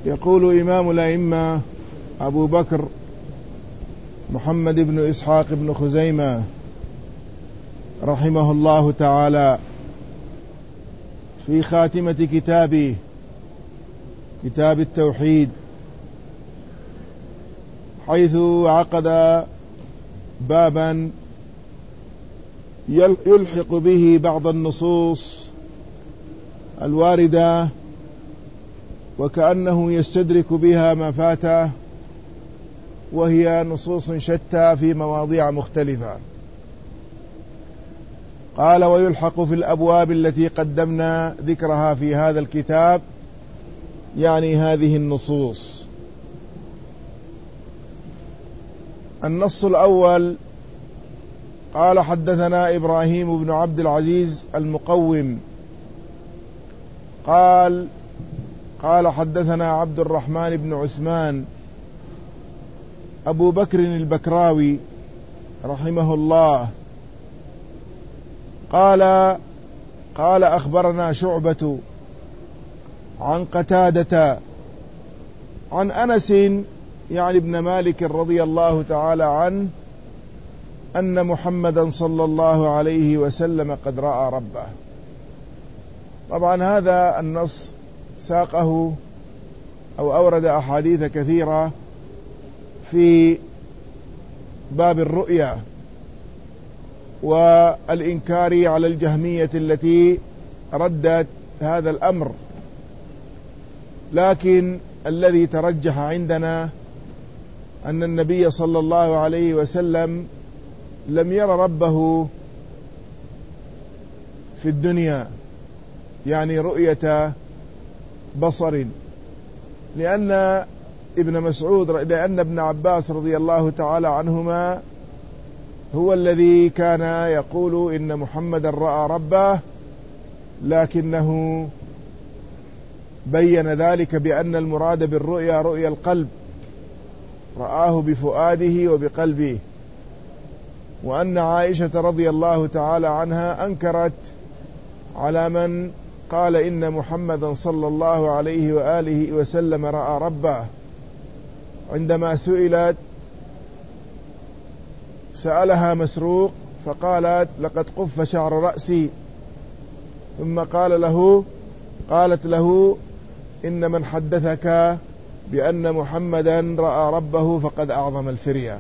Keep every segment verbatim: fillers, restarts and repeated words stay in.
يقول إمام الأئمة أبو بكر محمد بن إسحاق بن خزيمة رحمه الله تعالى في خاتمة كتابه كتاب التوحيد، حيث عقد بابا يلحق به بعض النصوص الواردة وكأنه يستدرك بها ما فاته، وهي نصوص شتى في مواضيع مختلفة. قال: ويلحق في الأبواب التي قدمنا ذكرها في هذا الكتاب، يعني هذه النصوص. النص الأول: قال: حدثنا إبراهيم بن عبد العزيز المقوم قال قال حدثنا عبد الرحمن بن عثمان أبو بكر البكراوي رحمه الله قال قال أخبرنا شعبة عن قتادة عن أنس يعني ابن مالك رضي الله تعالى عنه أن محمدا صلى الله عليه وسلم قد رأى ربه. طبعا هذا النص ساقه أو أورد أحاديث كثيرة في باب الرؤيا والإنكار على الجهمية التي ردت هذا الأمر، لكن الذي ترجح عندنا أن النبي صلى الله عليه وسلم لم ير ربه في الدنيا، يعني رؤية بصر، لأن ابن مسعود لأن ابن عباس رضي الله تعالى عنهما هو الذي كان يقول إن محمدا رأى ربه، لكنه بين ذلك بأن المراد بالرؤيا رؤيا القلب، رآه بفؤاده وبقلبه، وأن عائشة رضي الله تعالى عنها أنكرت على من قال إن محمدا صلى الله عليه وآله وسلم رأى ربه، عندما سئلت سألها مسروق فقالت: لقد قف شعر رأسي، ثم قال له قالت له: إن من حدثك بأن محمدا رأى ربه فقد أعظم الفرية.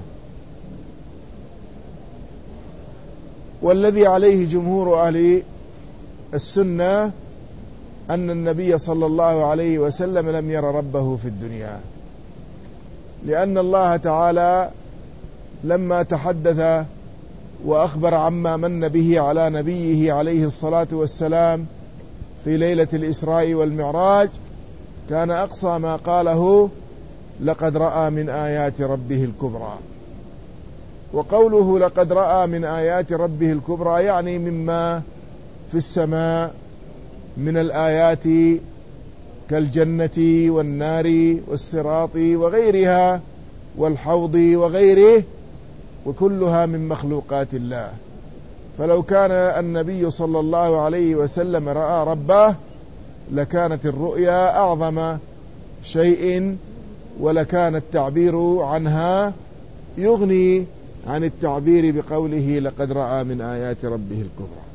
والذي عليه جمهور أهل السنة أن النبي صلى الله عليه وسلم لم ير ربه في الدنيا، لأن الله تعالى لما تحدث وأخبر عما من به على نبيه عليه الصلاة والسلام في ليلة الإسراء والمعراج كان أقصى ما قاله: لقد رأى من آيات ربه الكبرى. وقوله لقد رأى من آيات ربه الكبرى يعني مما في السماء من الآيات كالجنة والنار والصراط وغيرها والحوض وغيره، وكلها من مخلوقات الله. فلو كان النبي صلى الله عليه وسلم رأى ربه لكانت الرؤيا أعظم شيء، ولكان التعبير عنها يغني عن التعبير بقوله لقد رأى من آيات ربه الكبرى.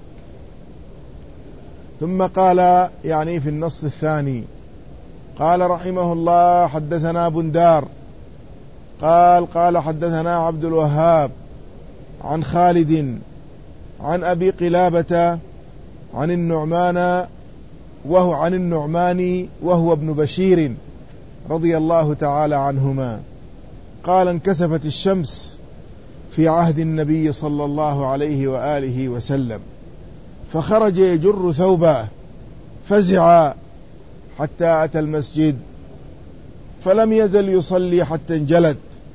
ثم قال يعني في النص الثاني: قال رحمه الله: حدثنا بندار قال قال حدثنا عبد الوهاب عن خالد عن أبي قلابة عن النعمان وهو عن النعمان وهو ابن بشير رضي الله تعالى عنهما قال: انكسفت الشمس في عهد النبي صلى الله عليه وآله وسلم، فخرج يجر ثوبه فزع حتى أتى المسجد، فلم يزل يصلي حتى انجلت،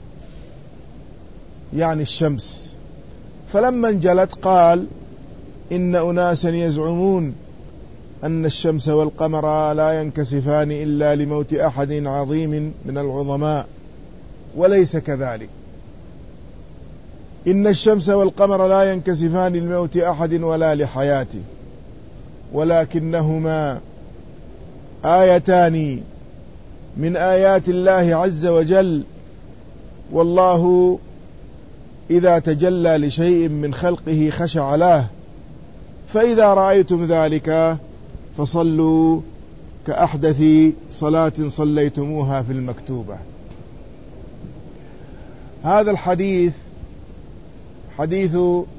يعني الشمس. فلما انجلت قال: إن أناسا يزعمون أن الشمس والقمر لا ينكسفان إلا لموت أحد عظيم من العظماء، وليس كذلك. إن الشمس والقمر لا ينكسفان لموت أحد ولا لحياته، ولكنهما آيتان من آيات الله عز وجل. والله إذا تجلى لشيء من خلقه خشع له، فإذا رأيتم ذلك فصلوا كأحدث صلاة صليتموها في المكتوبة. هذا الحديث حديث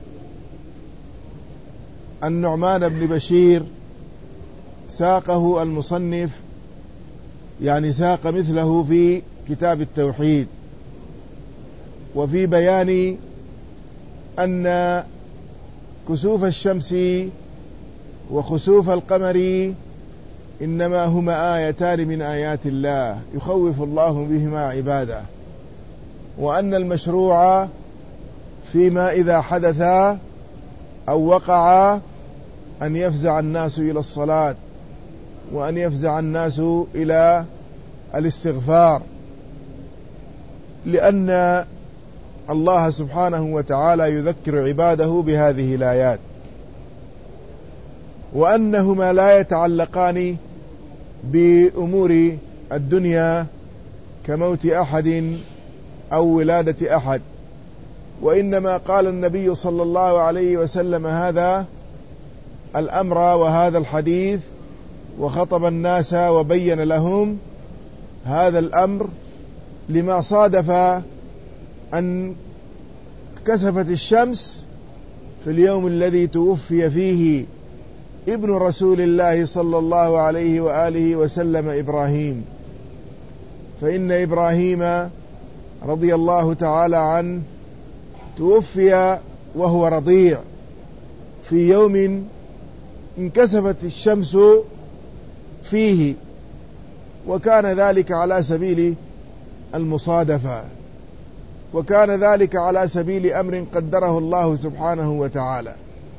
النعمان بن بشير ساقه المصنف، يعني ساق مثله في كتاب التوحيد، وفي بيان أن كسوف الشمس وخسوف القمر إنما هما آيتان من آيات الله يخوف الله بهما عباده، وأن المشروع فيما إذا حدث أو وقع أن يفزع الناس إلى الصلاة، وأن يفزع الناس إلى الاستغفار، لأن الله سبحانه وتعالى يذكر عباده بهذه الآيات، وأنهما لا يتعلقان بأمور الدنيا كموت أحد أو ولادة أحد، وإنما قال النبي صلى الله عليه وسلم هذا الأمر وهذا الحديث وخطب الناس وبين لهم هذا الأمر لما صادف أن كسفت الشمس في اليوم الذي توفي فيه ابن رسول الله صلى الله عليه وآله وسلم إبراهيم. فإن إبراهيم رضي الله تعالى عنه توفي وهو رضيع في يوم انكسفت الشمس فيه، وكان ذلك على سبيل المصادفة، وكان ذلك على سبيل أمر قدره الله سبحانه وتعالى،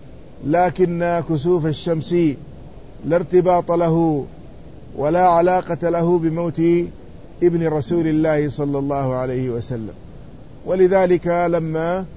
لكن كسوف الشمس لا ارتباط له ولا علاقة له بموت ابن رسول الله صلى الله عليه وسلم. ولذلك لما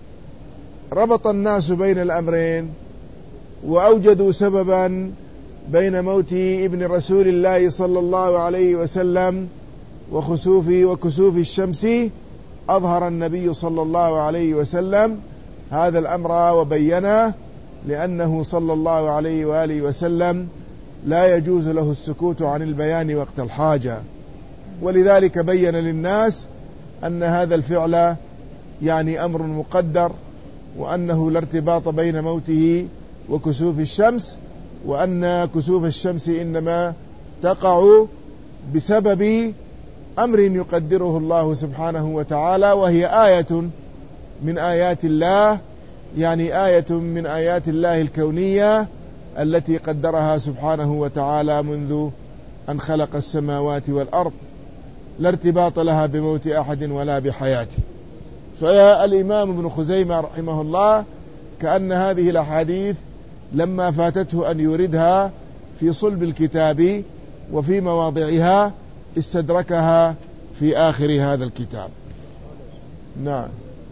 ربط الناس بين الأمرين وأوجدوا سببا بين موت ابن رسول الله صلى الله عليه وسلم وخسوف وكسوف الشمس، أظهر النبي صلى الله عليه وسلم هذا الأمر وبينه، لأنه صلى الله عليه وآله وسلم لا يجوز له السكوت عن البيان وقت الحاجة، ولذلك بين للناس أن هذا الفعل يعني أمر مقدر، وأنه لا ارتباط بين موته وكسوف الشمس، وأن كسوف الشمس إنما تقع بسبب أمر يقدره الله سبحانه وتعالى، وهي آية من آيات الله، يعني آية من آيات الله الكونية التي قدرها سبحانه وتعالى منذ أن خلق السماوات والأرض، لا ارتباط لها بموت أحد ولا بحياته. فيا الإمام ابن خزيمة رحمه الله كأن هذه الأحاديث لما فاتته أن يوردها في صلب الكتاب وفي مواضعها استدركها في آخر هذا الكتاب. نعم.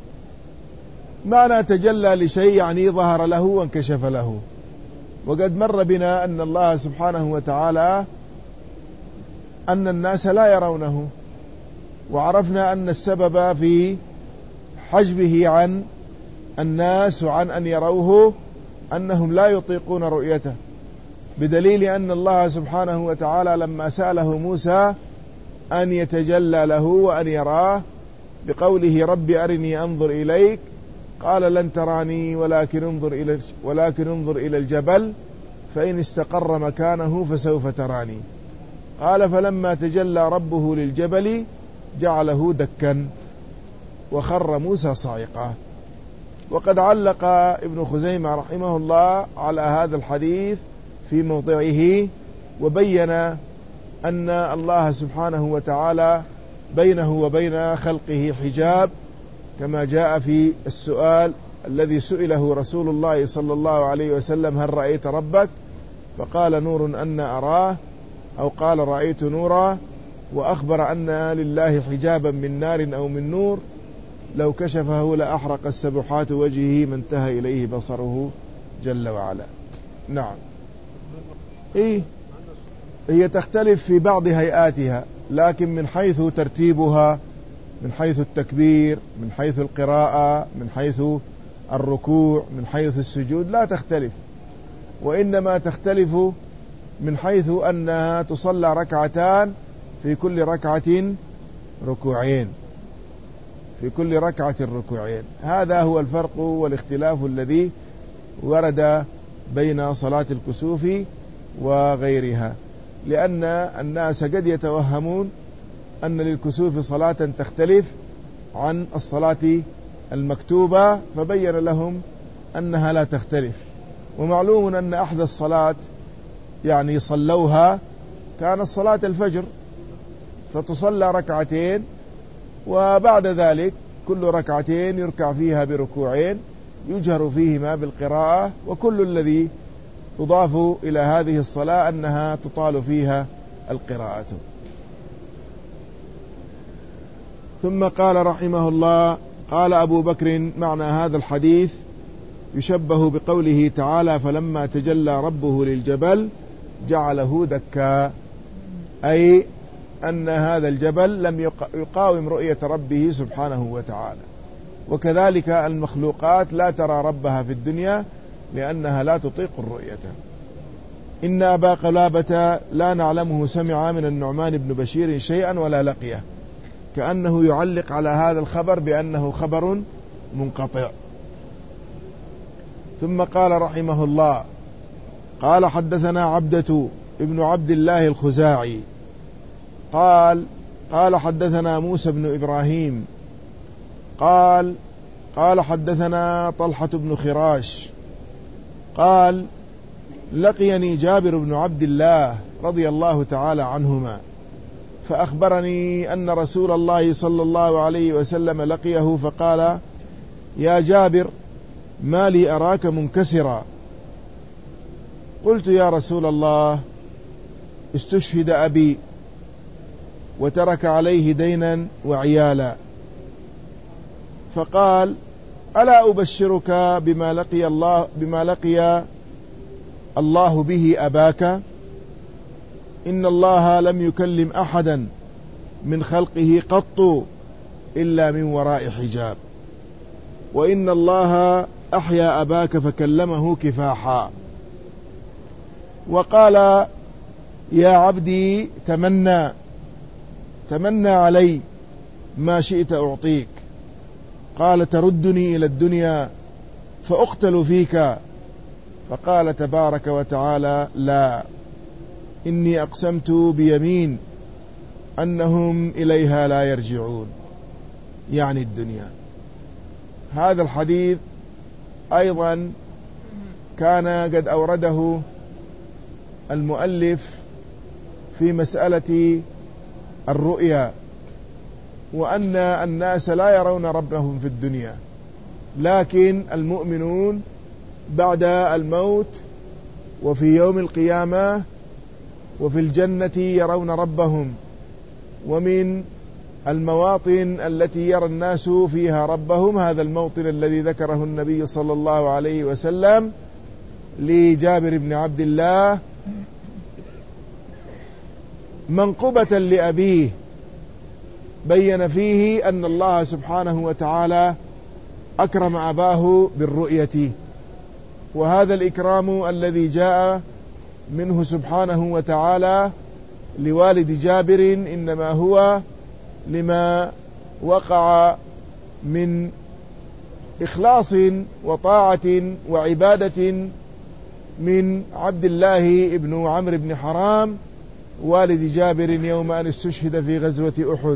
معنى تجلى لشيء يعني ظهر له وانكشف له، وقد مر بنا أن الله سبحانه وتعالى أن الناس لا يرونه، وعرفنا أن السبب في حجبه عن الناس وعن أن يروه أنهم لا يطيقون رؤيته، بدليل أن الله سبحانه وتعالى لما سأله موسى أن يتجلى له وأن يراه بقوله رب أرني أنظر إليك، قال لن تراني ولكن انظر إلى ولكن انظر إلى الجبل فإن استقر مكانه فسوف تراني. قال فلما تجلى ربه للجبل جعله دكا وخر موسى صاعقا. وقد علق ابن خزيمة رحمه الله على هذا الحديث في موضعه، وبين أن الله سبحانه وتعالى بينه وبين خلقه حجاب، كما جاء في السؤال الذي سئله رسول الله صلى الله عليه وسلم هل رأيت ربك؟ فقال نور أن أراه، أو قال رأيت نورا، وأخبر أن لله حجابا من نار أو من نور لو كشفه لأحرق السبحات وجهه ما انتهى إليه بصره جل وعلا. نعم. إيه؟ هي تختلف في بعض هيئاتها، لكن من حيث ترتيبها، من حيث التكبير، من حيث القراءة، من حيث الركوع، من حيث السجود لا تختلف، وإنما تختلف من حيث أنها تصلى ركعتان في كل ركعة ركوعين، في كل ركعة ركوعين. هذا هو الفرق والاختلاف الذي ورد بين صلاة الكسوف وغيرها، لأن الناس قد يتوهمون أن للكسوف صلاة تختلف عن الصلاة المكتوبة، فبين لهم أنها لا تختلف. ومعلوم أن أحدث الصلاة يعني صلوها كانت صلاة الفجر، فتصلى ركعتين، وبعد ذلك كل ركعتين يركع فيها بركوعين يجهر فيهما بالقراءة، وكل الذي يضاف إلى هذه الصلاة أنها تطال فيها القراءة. ثم قال رحمه الله: قال أبو بكر: معنى هذا الحديث يشبه بقوله تعالى: فلما تجلى ربه للجبل جعله دكا، أي أن هذا الجبل لم يقاوم رؤية ربه سبحانه وتعالى. وكذلك المخلوقات لا ترى ربها في الدنيا لأنها لا تطيق الرؤية. إن أبا قلابة لا نعلمه سمع من النعمان بن بشير شيئا ولا لقيه، كأنه يعلق على هذا الخبر بأنه خبر منقطع. ثم قال رحمه الله: قال حدثنا عبدة ابن عبد الله الخزاعي قال قال حدثنا موسى بن إبراهيم قال قال حدثنا طلحة بن خراش قال لقيني جابر بن عبد الله رضي الله تعالى عنهما، فأخبرني أن رسول الله صلى الله عليه وسلم لقيه فقال: يا جابر، ما لي أراك منكسرا؟ قلت: يا رسول الله، استشهد أبي وترك عليه دينا وعيالا. فقال: ألا أبشرك بما لقي الله بما لقي الله به أباك؟ إن الله لم يكلم أحدا من خلقه قط إلا من وراء حجاب، وإن الله أحيا أباك فكلمه كفاحا. وقال: يا عبدي، تمنى تمنى علي ما شئت أعطيك. قال: تردني إلى الدنيا فأقتل فيك. فقال تبارك وتعالى: لا، إني أقسمت بيمين أنهم إليها لا يرجعون، يعني الدنيا. هذا الحديث أيضا كان قد أورده المؤلف في مسألة الرؤيا، وأن الناس لا يرون ربهم في الدنيا، لكن المؤمنون بعد الموت وفي يوم القيامة وفي الجنة يرون ربهم. ومن المواطن التي يرى الناس فيها ربهم هذا الموطن الذي ذكره النبي صلى الله عليه وسلم لجابر بن عبد الله منقبة لأبيه، بين فيه أن الله سبحانه وتعالى أكرم أباه بالرؤية، وهذا الإكرام الذي جاء منه سبحانه وتعالى لوالد جابر إنما هو لما وقع من إخلاص وطاعة وعبادة من عبد الله ابن عمرو بن حرام والد جابر يوم أن استشهد في غزوة أحد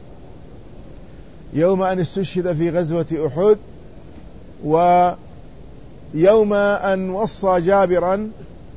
يوم أن استشهد في غزوة أحد ويوم أن وصى جابرا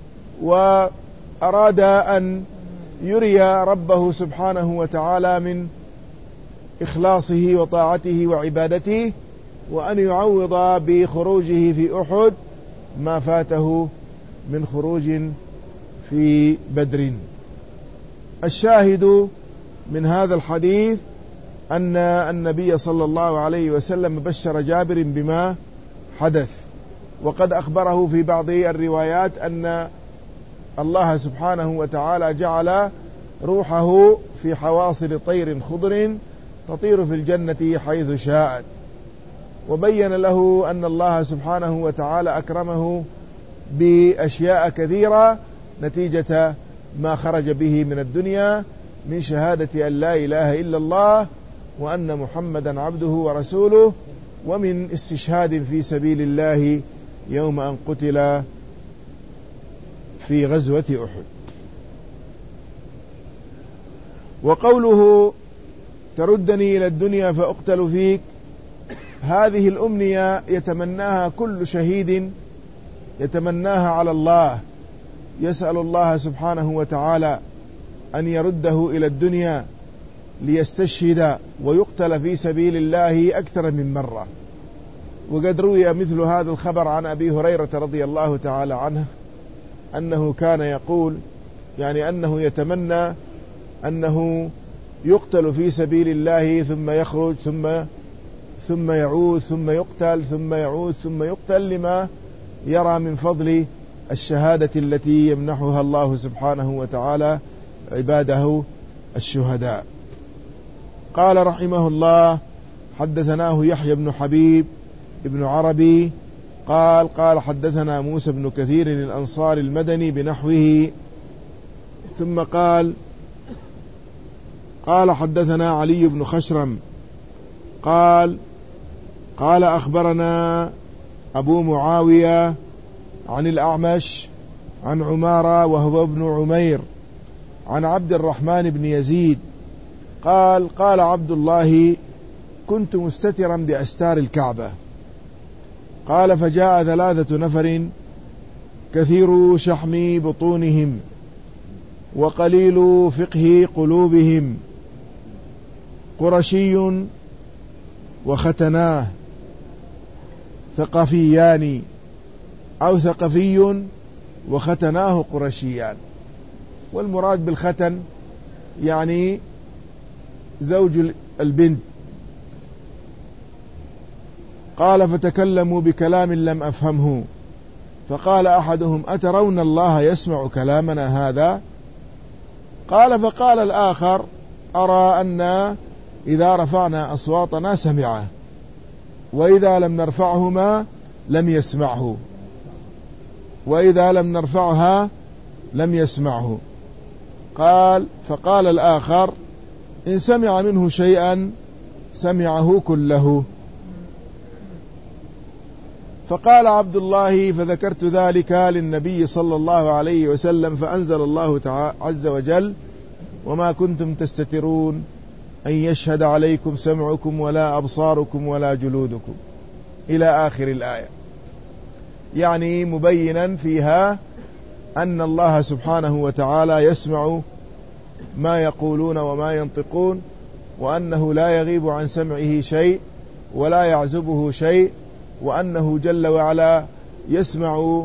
وأراد أن يري ربه سبحانه وتعالى من إخلاصه وطاعته وعبادته، وأن يعوض بخروجه في أحد ما فاته من خروج في بدر. الشاهد من هذا الحديث أن النبي صلى الله عليه وسلم بشر جابر بما حدث، وقد أخبره في بعض الروايات أن الله سبحانه وتعالى جعل روحه في حواصل طير خضر تطير في الجنة حيث شاءت. وبين له أن الله سبحانه وتعالى أكرمه بأشياء كثيرة نتيجة ما خرج به من الدنيا من شهادة أن لا إله إلا الله وأن محمدا عبده ورسوله، ومن استشهاد في سبيل الله يوم أن قتل في غزوة أحد. وقوله تردني إلى الدنيا فأقتل فيك، هذه الأمنية يتمناها كل شهيد يتمناها على الله، يسأل الله سبحانه وتعالى أن يرده إلى الدنيا ليستشهد ويقتل في سبيل الله أكثر من مرة. وقد روي مثل هذا الخبر عن أبي هريرة رضي الله تعالى عنه أنه كان يقول يعني أنه يتمنى أنه يقتل في سبيل الله ثم يخرج ثم ثم يعود ثم يقتل ثم يعود ثم يقتل، لما يرى من فضل الشهادة التي يمنحها الله سبحانه وتعالى عباده الشهداء. قال رحمه الله حدثناه يحيى بن حبيب ابن عربي قال قال حدثنا موسى بن كثير الأنصار المدني بنحوه، ثم قال قال حدثنا علي بن خشرم قال قال أخبرنا أبو معاوية عن الأعمش عن عمارة وهو ابن عمير عن عبد الرحمن بن يزيد قال قال عبد الله كنت مستترا بأستار الكعبة، قال فجاء ثلاثة نفر كثير شحم بطونهم وقليل فقه قلوبهم، قرشي وختناه ثقفيان أو ثقفي وختناه قرشيان. والمراد بالختن يعني زوج البنت. قال فتكلموا بكلام لم أفهمه، فقال أحدهم أترون الله يسمع كلامنا هذا؟ قال فقال الآخر أرى أن إذا رفعنا أصواتنا سمعه وإذا لم نرفعهما لم يسمعه وإذا لم نرفعها لم يسمعه. قال فقال الآخر إن سمع منه شيئا سمعه كله. فقال عبد الله فذكرت ذلك للنبي صلى الله عليه وسلم فأنزل الله تعالى عز وجل وما كنتم تستترون أن يشهد عليكم سمعكم ولا أبصاركم ولا جلودكم إلى آخر الآية، يعني مبينا فيها أن الله سبحانه وتعالى يسمع ما يقولون وما ينطقون، وأنه لا يغيب عن سمعه شيء ولا يعزبه شيء، وأنه جل وعلا يسمع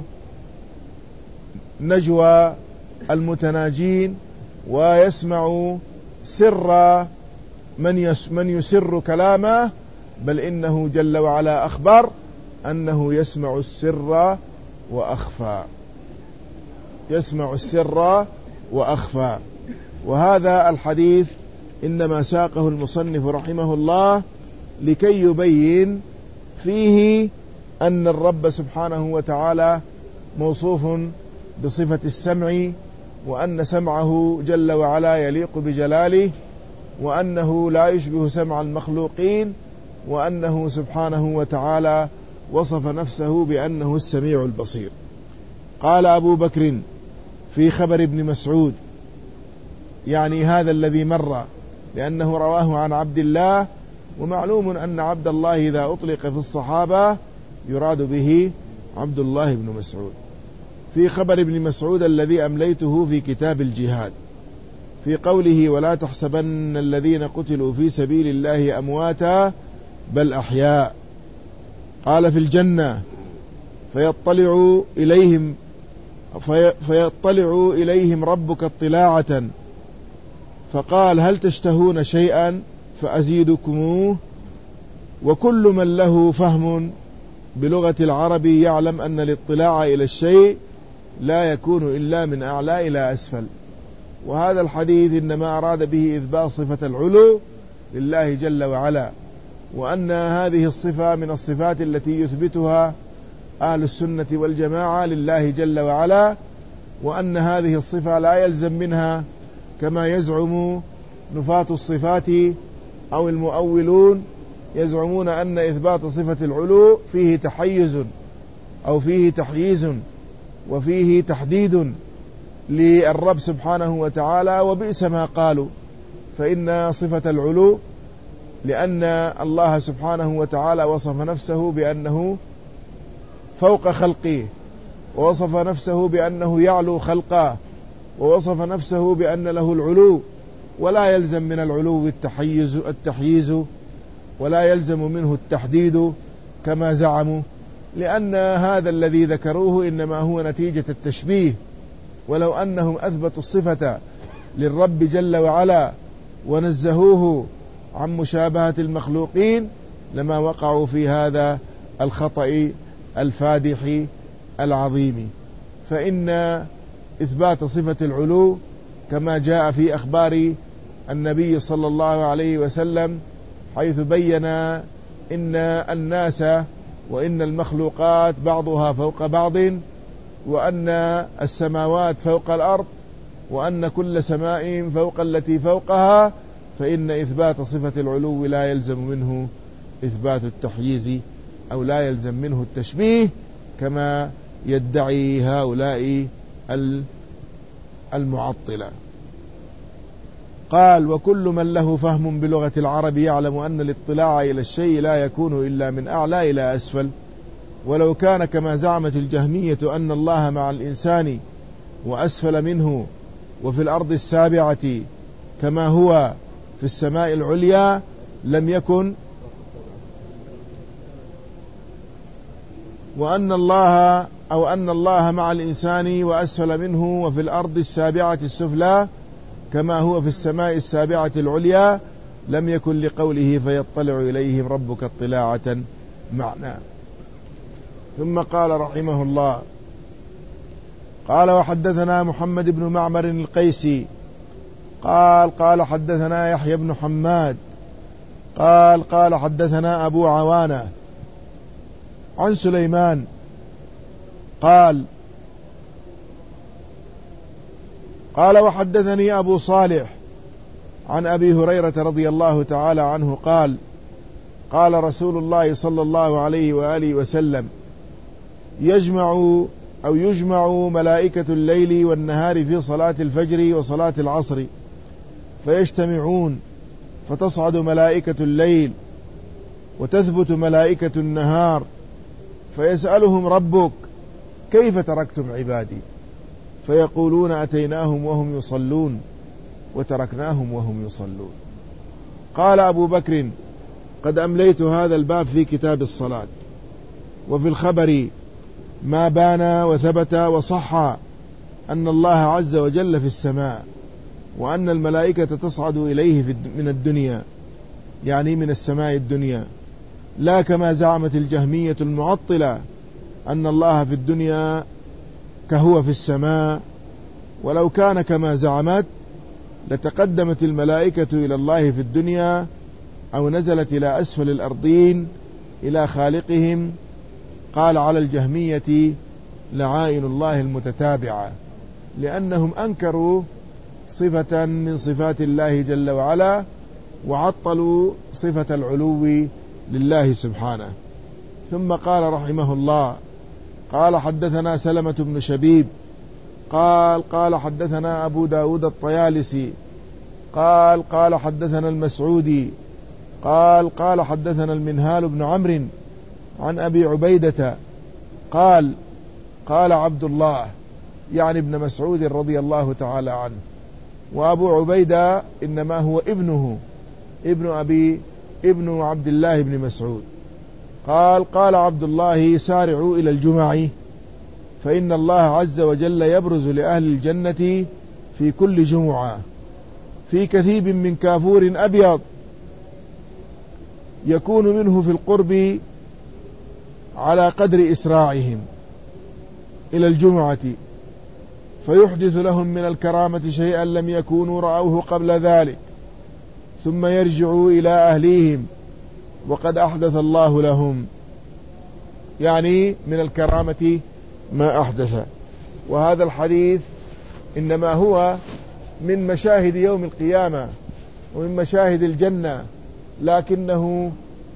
نجوى المتناجين ويسمع سر من من يسر كلامه، بل إنه جل وعلا أخبر أنه يسمع السر وأخفى، يسمع السر وأخفى. وهذا الحديث إنما ساقه المصنف رحمه الله لكي يبين فيه أن الرب سبحانه وتعالى موصوف بصفة السمع، وأن سمعه جل وعلا يليق بجلاله، وأنه لا يشبه سمع المخلوقين، وأنه سبحانه وتعالى وصف نفسه بأنه السميع البصير. قال أبو بكر في خبر ابن مسعود، يعني هذا الذي مر، لأنه رواه عن عبد الله، ومعلوم أن عبد الله إذا أطلق في الصحابة يراد به عبد الله بن مسعود. في خبر ابن مسعود الذي أمليته في كتاب الجهاد في قوله ولا تحسبن الذين قتلوا في سبيل الله أمواتا بل أحياء، قال في الجنة فيطلع إليهم في فيطلع إليهم ربك اطلاعة فقال هل تشتهون شيئا فأزيدكموه. وكل من له فهم بلغة العرب يعلم أن الاطلاع إلى الشيء لا يكون إلا من أعلى إلى أسفل، وهذا الحديث إنما أراد به إثبات صفة العلو لله جل وعلا، وأن هذه الصفة من الصفات التي يثبتها أهل السنة والجماعة لله جل وعلا، وأن هذه الصفة لا يلزم منها كما يزعم نفاة الصفات أو المؤولون، يزعمون أن إثبات صفة العلو فيه تحيز أو فيه تحييز وفيه تحديد للرب سبحانه وتعالى، وبئس ما قالوا. فإن صفة العلو لأن الله سبحانه وتعالى وصف نفسه بأنه فوق خلقه، ووصف نفسه بأنه يعلو خلقه، ووصف نفسه بأن له العلو، ولا يلزم من العلو التحيز التحييز ولا يلزم منه التحديد كما زعموا، لأن هذا الذي ذكروه إنما هو نتيجة التشبيه. ولو أنهم أثبتوا الصفة للرب جل وعلا ونزهوه عن مشابهة المخلوقين لما وقعوا في هذا الخطأ الفادح العظيم. فإن إثبات صفة العلو كما جاء في أخبار النبي صلى الله عليه وسلم، حيث بين إن الناس وإن المخلوقات بعضها فوق بعض، وأن السماوات فوق الأرض، وأن كل سماء فوق التي فوقها، فإن إثبات صفة العلو لا يلزم منه إثبات التحييز أو لا يلزم منه التشبيه كما يدعي هؤلاء المعطلة. قال: وكل من له فهم بلغة العرب يعلم أن الاطلاع إلى الشيء لا يكون إلا من أعلى إلى أسفل، ولو كان كما زعمت الجهمية أن الله مع الإنسان وأسفل منه وفي الأرض السابعة كما هو في السماء العليا لم يكن، وأن الله أو أن الله مع الإنسان وأسفل منه وفي الأرض السابعة السفلى كما هو في السماء السابعة العليا لم يكن لقوله فيطلع إليهم ربك اطلاعة معنى. ثم قال رحمه الله: قال: وحدثنا محمد بن معمر القيسي قال قال حدثنا يحيى بن حماد قال قال حدثنا أبو عوانة عن سليمان قال قال وحدثني أبو صالح عن أبي هريرة رضي الله تعالى عنه قال قال رسول الله صلى الله عليه وآله وسلم: يجمع أو يجمع ملائكة الليل والنهار في صلاة الفجر وصلاة العصر، فيجتمعون فتصعد ملائكة الليل وتثبت ملائكة النهار، فيسألهم ربك: كيف تركتم عبادي؟ فيقولون: أتيناهم وهم يصلون وتركناهم وهم يصلون. قال أبو بكر: قد أمليت هذا الباب في كتاب الصلاة. وفي الخبر ما بان وثبت وصح أن الله عز وجل في السماء، وأن الملائكة تصعد إليه من الدنيا، يعني من السماء الدنيا، لا كما زعمت الجهمية المعطلة أن الله في الدنيا كهو في السماء. ولو كان كما زعمت لتقدمت الملائكة إلى الله في الدنيا أو نزلت إلى أسفل الأرضين إلى خالقهم. قال: على الجهمية لعائن الله المتتابعة، لأنهم أنكروا صفة من صفات الله جل وعلا وعطلوا صفة العلو لله سبحانه. ثم قال رحمه الله: قال حدثنا سلمة بن شبيب قال قال حدثنا أبو داود الطيالسي قال قال حدثنا المسعودي قال قال حدثنا المنهال بن عمرو عن أبي عبيدة قال قال عبد الله، يعني ابن مسعود رضي الله تعالى عنه، وأبو عبيدة إنما هو ابنه ابن أبي ابن عبد الله بن مسعود. قال قال عبد الله: سارعوا إلى الجمع، فإن الله عز وجل يبرز لأهل الجنة في كل جمعة في كثيب من كافور أبيض يكون منه في القرب على قدر إسراعهم إلى الجمعة، فيحدث لهم من الكرامة شيئا لم يكونوا رأوه قبل ذلك، ثم يرجعوا إلى أهليهم وقد أحدث الله لهم، يعني من الكرامة ما أحدث. وهذا الحديث إنما هو من مشاهد يوم القيامة ومن مشاهد الجنة، لكنه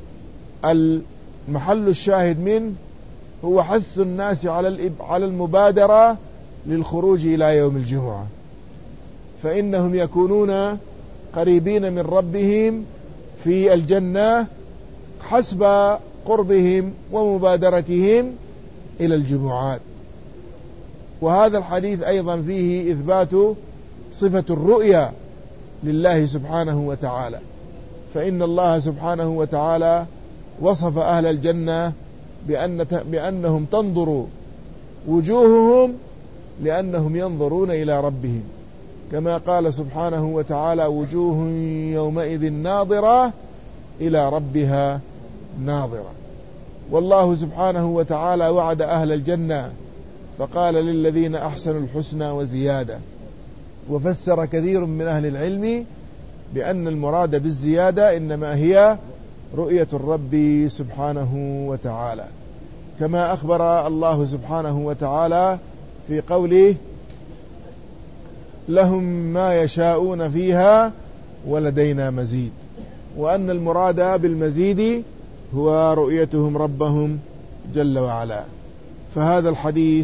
المحل الشاهد منه هو حث الناس على على المبادرة للخروج إلى يوم الجمعة، فإنهم يكونون قريبين من ربهم في الجنة حسب قربهم ومبادرتهم إلى الجمعات. وهذا الحديث أيضا فيه إثبات صفة الرؤيا لله سبحانه وتعالى، فإن الله سبحانه وتعالى وصف أهل الجنة بأن بأنهم تنظر وجوههم لأنهم ينظرون إلى ربهم، كما قال سبحانه وتعالى: وجوه يومئذ ناظرة إلى ربها ناظرة. والله سبحانه وتعالى وعد أهل الجنة فقال: للذين أحسنوا الحسنى وزيادة. وفسر كثير من أهل العلم بأن المراد بالزيادة إنما هي رؤية الرب سبحانه وتعالى، كما أخبر الله سبحانه وتعالى في قوله: لهم ما يشاءون فيها ولدينا مزيد، وأن المراد بالمزيد هو رؤيتهم ربهم جل وعلا. فهذا الحديث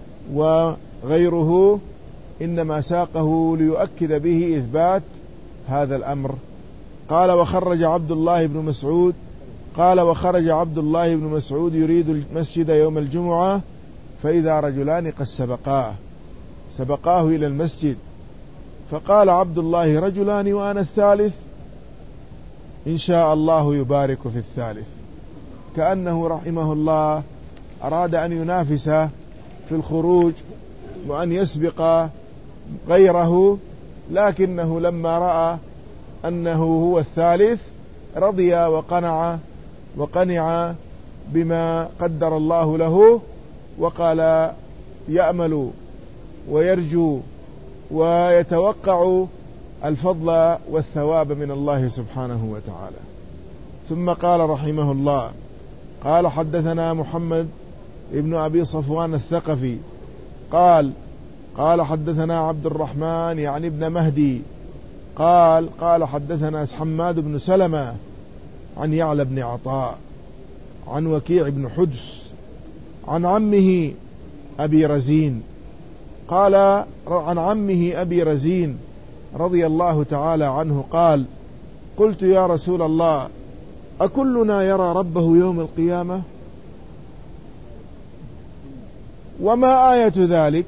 وغيره إنما ساقه ليؤكد به إثبات هذا الأمر. قال: وخرج عبد الله بن مسعود قال وخرج عبد الله بن مسعود يريد المسجد يوم الجمعة، فإذا رجلان قد سبقاه سبقاه إلى المسجد، فقال عبد الله: رجلان وأنا الثالث، إن شاء الله يبارك في الثالث، كأنه رحمه الله أراد أن ينافس في الخروج وأن يسبق غيره، لكنه لما رأى أنه هو الثالث رضي وقنع وقنع بما قدر الله له، وقال يأمل ويرجو ويتوقع الفضل والثواب من الله سبحانه وتعالى. ثم قال رحمه الله: قال: حدثنا محمد ابن أبي صفوان الثقفي قال قال حدثنا عبد الرحمن يعني ابن مهدي قال قال حدثنا حماد بن سلمة عن يعلى بن عطاء عن وكيع بن حجس عن عمه أبي رزين قال عن عمه أبي رزين رضي الله تعالى عنه قال: قلت يا رسول الله، أكلنا يرى ربه يوم القيامة؟ وما آية ذلك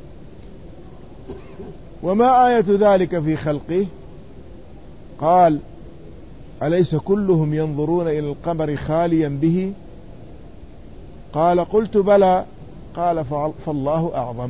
وما آية ذلك في خلقه؟ قال: أليس كلهم ينظرون إلى القمر خاليا به؟ قال: قلت بلى. قال: فالله أعظم.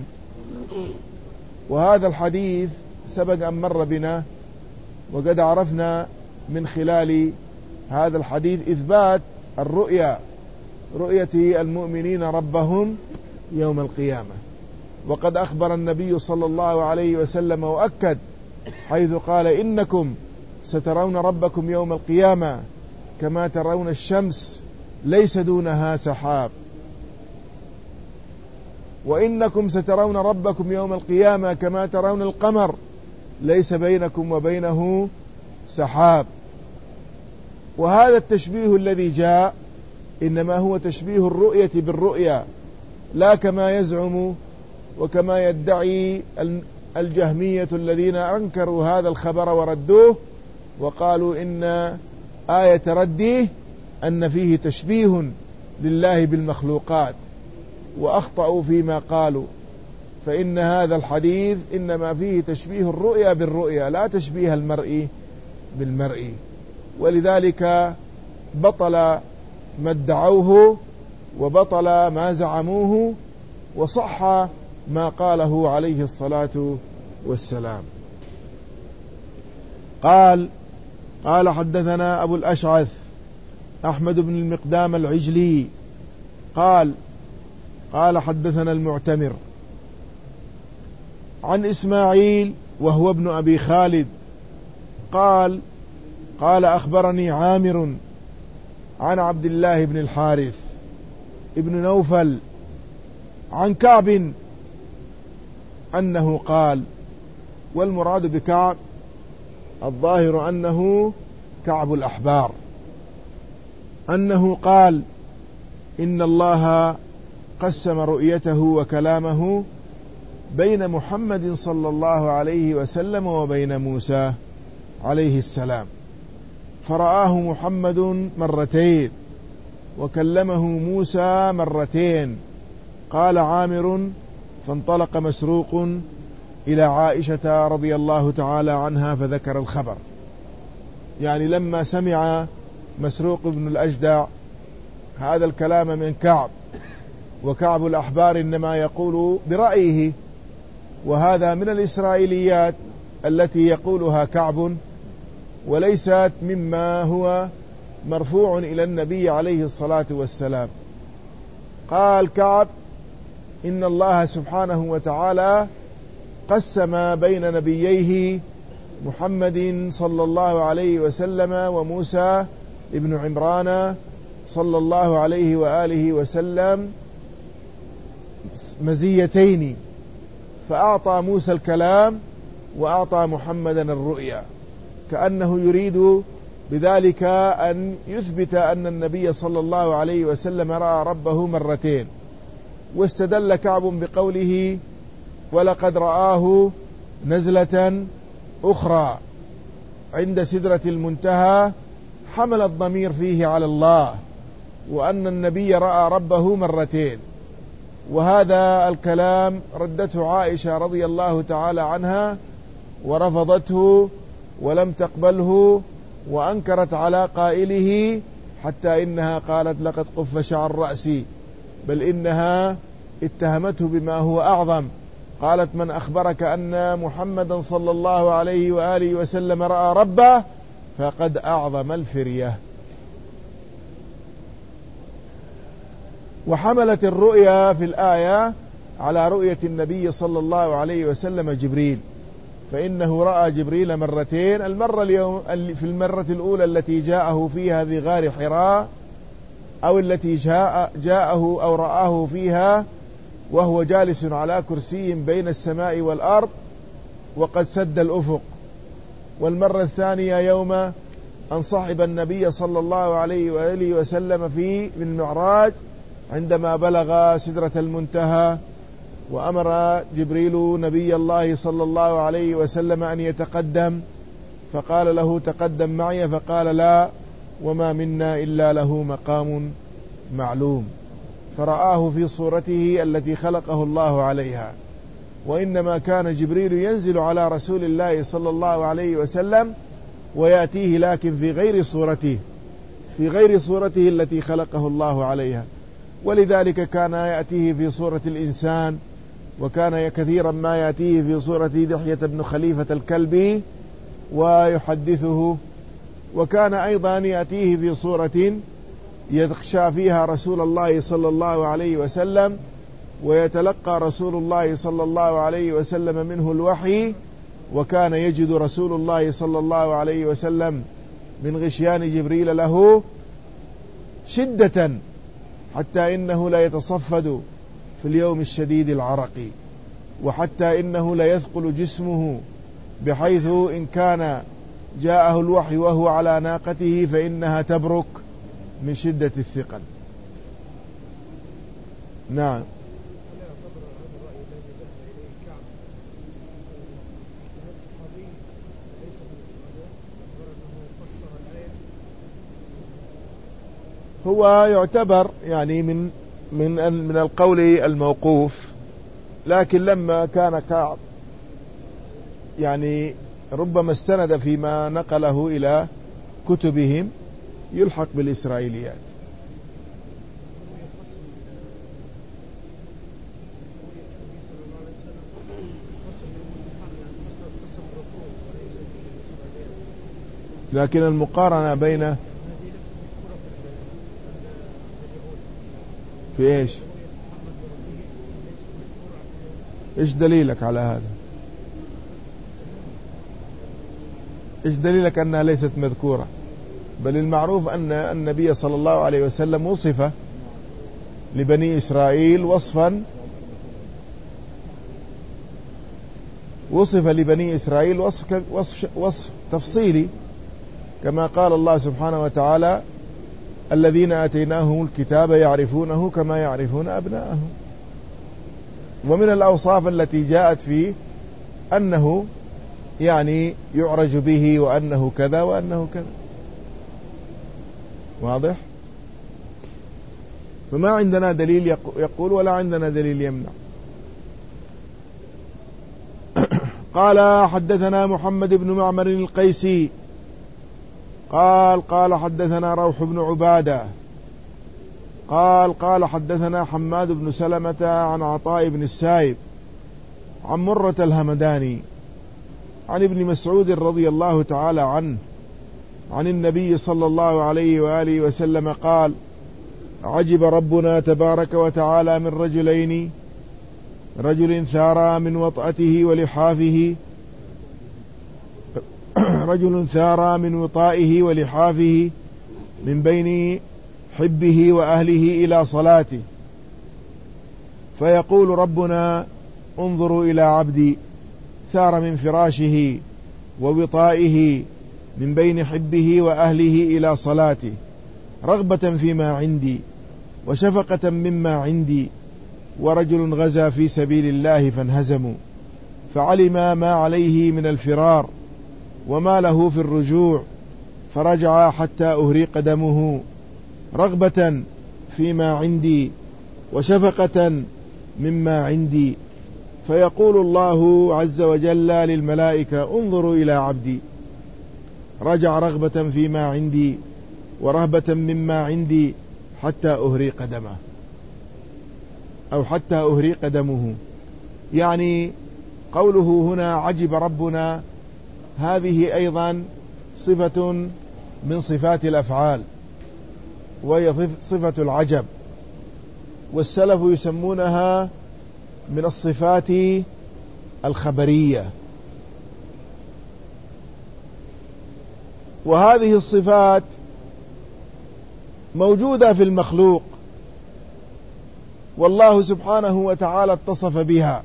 وهذا الحديث سبق أن مر بنا، وقد عرفنا من خلال هذا الحديث إثبات الرؤيا، رؤية المؤمنين ربهم يوم القيامة. وقد أخبر النبي صلى الله عليه وسلم وأكد حيث قال: إنكم سترون ربكم يوم القيامة كما ترون الشمس ليس دونها سحاب، وإنكم سترون ربكم يوم القيامة كما ترون القمر ليس بينكم وبينه سحاب. وهذا التشبيه الذي جاء إنما هو تشبيه الرؤية بالرؤيا، لا كما يزعم وكما يدعي الجهمية الذين أنكروا هذا الخبر وردوه وقالوا إن آية رديه أن فيه تشبيه لله بالمخلوقات، وأخطأوا فيما قالوا. فإن هذا الحديث إنما فيه تشبيه الرؤيا بالرؤيا، لا تشبيه المرء بالمرء، ولذلك بطل ما ادعوه وبطل ما زعموه، وصح ما قاله عليه الصلاة والسلام. قال قال حدثنا أبو الأشعث أحمد بن المقدام العجلي قال قال حدثنا المعتمر عن إسماعيل وهو ابن أبي خالد قال قال أخبرني عامر عن عبد الله بن الحارث ابن نوفل عن كعب أنه قال، والمراد بكعب الظاهر أنه كعب الأحبار، أنه قال إن الله قسم رؤيته وكلامه بين محمد صلى الله عليه وسلم وبين موسى عليه السلام، فرآه محمد مرتين وكلمه موسى مرتين. قال عامر فانطلق مسروق إلى عائشة رضي الله تعالى عنها فذكر الخبر، يعني لما سمع مسروق بن الأجدع هذا الكلام من كعب، وكعب الأحبار إنما يقول برأيه، وهذا من الإسرائيليات التي يقولها كعب وليست مما هو مرفوع إلى النبي عليه الصلاة والسلام. قال كعب إن الله سبحانه وتعالى قسم بين نبييه محمد صلى الله عليه وسلم وموسى ابن عمران صلى الله عليه وآله وسلم مزيتين، فأعطى موسى الكلام وأعطى محمدا الرؤيا، كأنه يريد بذلك أن يثبت أن النبي صلى الله عليه وسلم رأى ربه مرتين. واستدل كعب بقوله ولقد رآه نزلة أخرى عند سدرة المنتهى، حمل الضمير فيه على الله، وأن النبي رأى ربه مرتين. وهذا الكلام ردته عائشة رضي الله تعالى عنها ورفضته ولم تقبله وأنكرت على قائله، حتى إنها قالت لقد قف شعر رأسي، بل إنها اتهمته بما هو أعظم. قالت من أخبرك أن محمدا صلى الله عليه وآله وسلم رأى ربه فقد أعظم الفرية. وحملت الرؤيا في الآية على رؤية النبي صلى الله عليه وسلم جبريل، فإنه رأى جبريل مرتين، المرة اليوم في المرة الأولى التي جاءه فيها في غار حراء، أو التي جاء جاءه أو رآه فيها وهو جالس على كرسي بين السماء والأرض وقد سد الأفق. والمرة الثانية يوم أن صحب النبي صلى الله عليه وآله وسلم في المعراج عندما بلغ سدرة المنتهى، وأمر جبريل نبي الله صلى الله عليه وسلم أن يتقدم، فقال له تقدم معي، فقال لا، وما منا إلا له مقام معلوم. فرآه في صورته التي خلقه الله عليها. وإنما كان جبريل ينزل على رسول الله صلى الله عليه وسلم ويأتيه، لكن في غير صورته في غير صورته التي خلقه الله عليها. ولذلك كان يأتيه في صورة الإنسان، وكان كثيرا ما يأتيه في صورة دحية بن خليفة الكلبي ويحدثه، وكان أيضا يأتيه في صورة يخشى فيها رسول الله صلى الله عليه وسلم، ويتلقى رسول الله صلى الله عليه وسلم منه الوحي، وكان يجد رسول الله صلى الله عليه وسلم من غشيان جبريل له شدة، حتى إنه لا يتصفد في اليوم الشديد العرق، وحتى إنه لا يثقل جسمه، بحيث إن كان جاءه الوحي وهو على ناقته فإنها تبرك من شدة الثقل. نعم. هو يعتبر يعني من من من القول الموقوف، لكن لما كان كعب يعني ربما استند فيما نقله إلى كتبهم يلحق بالإسرائيليات. لكن المقارنة بين في ايش ايش دليلك على هذا؟ إيش دليلك أنها ليست مذكورة؟ بل المعروف أن النبي صلى الله عليه وسلم وصف لبني إسرائيل وصفا وصف لبني إسرائيل وصف, وصف, وصف تفصيلي، كما قال الله سبحانه وتعالى: الذين آتيناهم الكتاب يعرفونه كما يعرفون أبناءهم. ومن الأوصاف التي جاءت فيه أنه يعني يعرج به وأنه كذا وأنه كذا. واضح؟ فما عندنا دليل يقول ولا عندنا دليل يمنع. قال: حدثنا محمد بن معمر القيسي قال قال حدثنا روح بن عبادة قال قال حدثنا حماد بن سلمة عن عطاء بن السائب عن مرة الهمداني عن ابن مسعود رضي الله تعالى عنه عن النبي صلى الله عليه وآله وسلم قال: عجب ربنا تبارك وتعالى من رجلين، رجل ثارا من وطأته ولحافه رجل ثارا من وطائه ولحافه من بين حبه وأهله إلى صلاته، فيقول ربنا: انظروا إلى عبدي ثار من فراشه ووطائه من بين حبه وأهله إلى صلاته، رغبة فيما عندي وشفقة مما عندي، ورجل غزا في سبيل الله فانهزموا فعلم ما عليه من الفرار وما له في الرجوع، فرجع حتى أهريق دمه، رغبة فيما عندي وشفقة مما عندي، فيقول الله عز وجل للملائكة: انظروا إلى عبدي رجع رغبة فيما عندي ورهبة مما عندي حتى أهريق دمه، أو حتى أهريق دمه. يعني قوله هنا عجب ربنا، هذه أيضا صفة من صفات الأفعال، وهي صفة العجب، والسلف يسمونها من الصفات الخبرية. وهذه الصفات موجودة في المخلوق، والله سبحانه وتعالى اتصف بها،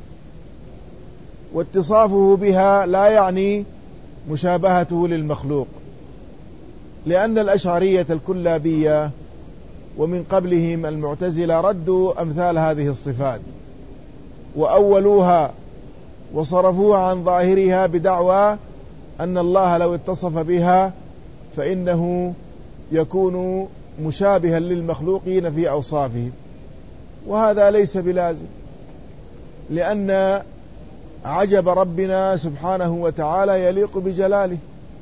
واتصافه بها لا يعني مشابهته للمخلوق، لأن الأشعرية الكلابية ومن قبلهم المعتزلة ردوا أمثال هذه الصفات وأولوها وصرفوها عن ظاهرها بدعوى أن الله لو اتصف بها فإنه يكون مشابها للمخلوقين في أوصافهم، وهذا ليس بلازم، لأن عجب ربنا سبحانه وتعالى يليق بجلاله،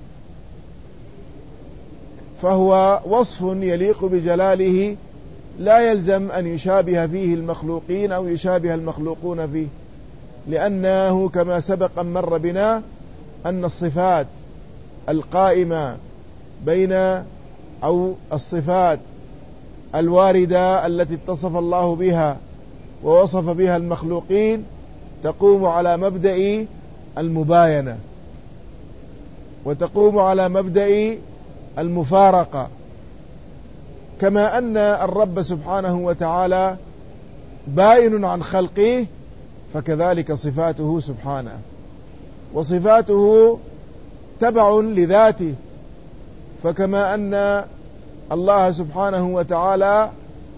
فهو وصف يليق بجلاله، لا يلزم أن يشابه فيه المخلوقين أو يشابه المخلوقون فيه، لأنه كما سبق أن مر بنا أن الصفات القائمة بين أو الصفات الواردة التي اتصف الله بها ووصف بها المخلوقين تقوم على مبدأ المباينة، وتقوم على مبدأ المفارقة، كما أن الرب سبحانه وتعالى بائن عن خلقه، فكذلك صفاته سبحانه، وصفاته تبع لذاته، فكما أن الله سبحانه وتعالى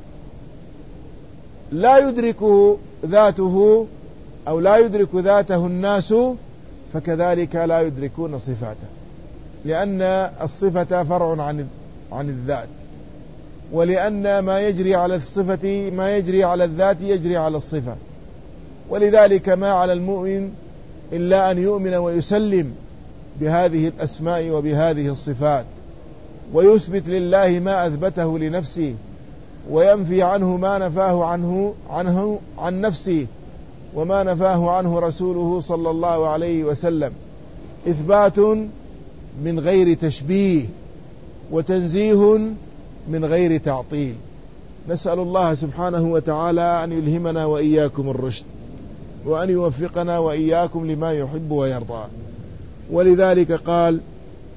لا يدرك ذاته أو لا يدرك ذاته الناس، فكذلك لا يدركون صفاته، لأن الصفة فرع عن عن الذات، ولأن ما يجري على الصفة ما يجري على الذات يجري على الصفة، ولذلك ما على المؤمن إلا أن يؤمن ويسلم بهذه الأسماء وبهذه الصفات، ويثبت لله ما أثبته لنفسه، وينفي عنه ما نفاه عنه عنه عن نفسه، وما نفاه عنه رسوله صلى الله عليه وسلم، إثبات من غير تشبيه وتنزيه من غير تعطيل. نسأل الله سبحانه وتعالى أن يلهمنا وإياكم الرشد، وأن يوفقنا وإياكم لما يحب ويرضى. ولذلك قال: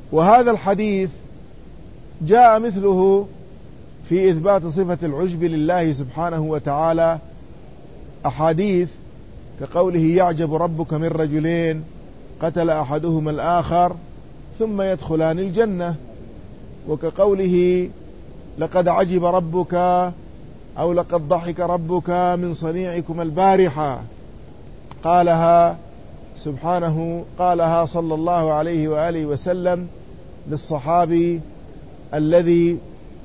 وهذا الحديث جاء مثله في إثبات صفة العجب لله سبحانه وتعالى أحاديث كقوله يعجب ربك من رجلين قتل أحدهما الآخر ثم يدخلان الجنة، وكقوله لقد عجب ربك أو لقد ضحك ربك من صنيعكم البارحة، قالها سبحانه قالها صلى الله عليه وآله وسلم للصحابي الذي